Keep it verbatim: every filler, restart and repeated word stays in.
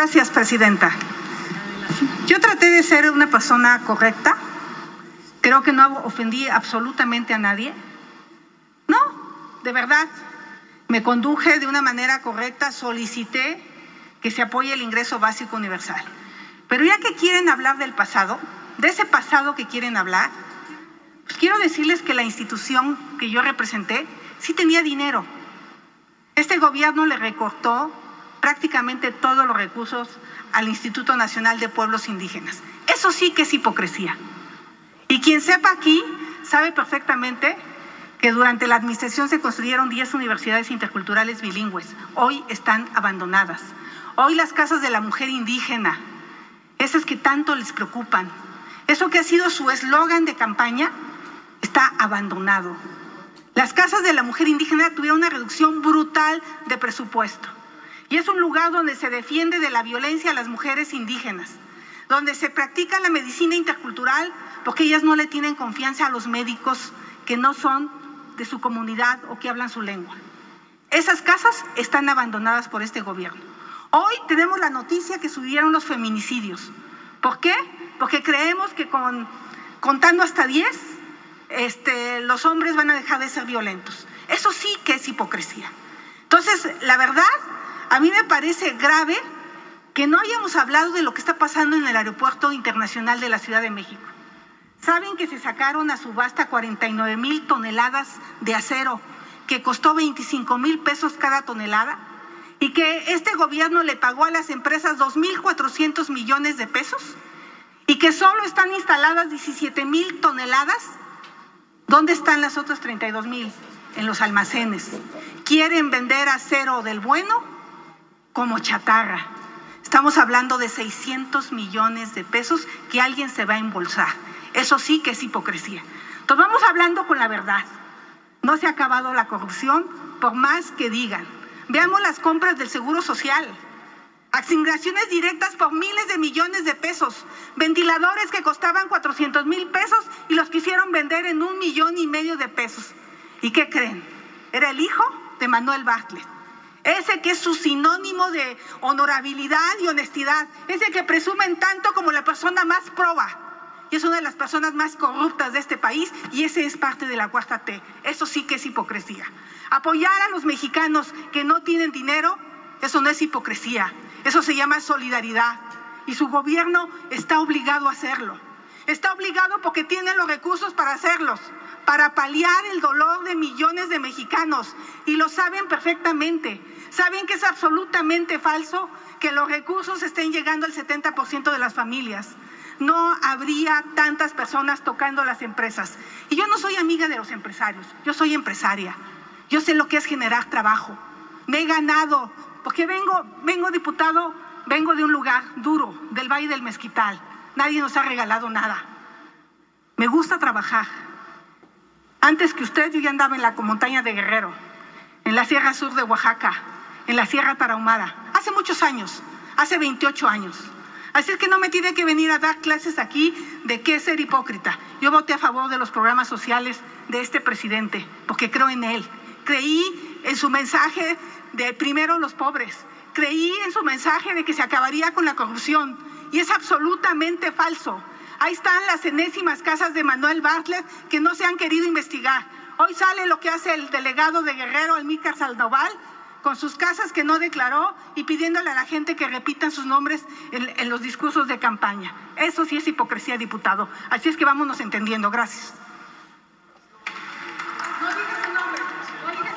Gracias, presidenta. Yo traté de ser una persona correcta. Creo que no ofendí absolutamente a nadie. No, de verdad. Me conduje de una manera correcta, solicité que se apoye el ingreso básico universal. Pero ya que quieren hablar del pasado, de ese pasado que quieren hablar, pues quiero decirles que la institución que yo representé sí tenía dinero. Este gobierno le recortó prácticamente todos los recursos al Instituto Nacional de Pueblos Indígenas. Eso sí que es hipocresía. Y quien sepa aquí sabe perfectamente que durante la administración se construyeron diez universidades interculturales bilingües. Hoy están abandonadas. Hoy las casas de la mujer indígena, esas que tanto les preocupan, eso que ha sido su eslogan de campaña, está abandonado. Las casas de la mujer indígena tuvieron una reducción brutal de presupuesto. Y es un lugar donde se defiende de la violencia a las mujeres indígenas, donde se practica la medicina intercultural porque ellas no le tienen confianza a los médicos que no son de su comunidad o que hablan su lengua. Esas casas están abandonadas por este gobierno. Hoy tenemos la noticia que subieron los feminicidios. ¿Por qué? Porque creemos que con, contando hasta diez, este, los hombres van a dejar de ser violentos. Eso sí que es hipocresía. Entonces, la verdad, a mí me parece grave que no hayamos hablado de lo que está pasando en el Aeropuerto Internacional de la Ciudad de México. ¿Saben que se sacaron a subasta cuarenta y nueve mil toneladas de acero, que costó veinticinco mil pesos cada tonelada? Y que este gobierno le pagó a las empresas dos mil cuatrocientos millones de pesos. Y que solo están instaladas diecisiete mil toneladas. ¿Dónde están las otras treinta y dos mil? En los almacenes. Quieren vender acero del bueno como chatarra. Estamos hablando de seiscientos millones de pesos que alguien se va a embolsar. Eso sí que es hipocresía. Entonces vamos hablando con la verdad. No se ha acabado la corrupción, por más que digan. Veamos las compras del Seguro Social. Asignaciones directas por miles de millones de pesos. Ventiladores que costaban cuatrocientos mil pesos y los quisieron vender en un millón y medio de pesos. ¿Y qué creen? Era el hijo de Manuel Bartlett. Ese que es su sinónimo de honorabilidad y honestidad. Ese que presumen tanto como la persona más proba. Y es una de las personas más corruptas de este país y ese es parte de la cuarta T. Eso sí que es hipocresía. Apoyar a los mexicanos que no tienen dinero, eso no es hipocresía. Eso se llama solidaridad. Y su gobierno está obligado a hacerlo. Está obligado porque tiene los recursos para hacerlos, para paliar el dolor de millones de mexicanos. Y lo saben perfectamente. Saben que es absolutamente falso que los recursos estén llegando al setenta por ciento de las familias. No habría tantas personas tocando las empresas. Y yo no soy amiga de los empresarios, yo soy empresaria. Yo sé lo que es generar trabajo. Me he ganado, porque vengo, vengo diputado, vengo de un lugar duro, del Valle del Mezquital. Nadie nos ha regalado nada. Me gusta trabajar. Antes que usted, yo ya andaba en la montaña de Guerrero, en la Sierra Sur de Oaxaca, en la Sierra Tarahumara. Hace muchos años, hace veintiocho años. Así es que no me tiene que venir a dar clases aquí de qué ser hipócrita. Yo voté a favor de los programas sociales de este presidente, porque creo en él. Creí en su mensaje de primero los pobres. Creí en su mensaje de que se acabaría con la corrupción. Y es absolutamente falso. Ahí están las enésimas casas de Manuel Bartlett que no se han querido investigar. Hoy sale lo que hace el delegado de Guerrero, Emílcar Sandoval, con sus casas que no declaró y pidiéndole a la gente que repitan sus nombres en, en los discursos de campaña. Eso sí es hipocresía, diputado. Así es que vámonos entendiendo. Gracias.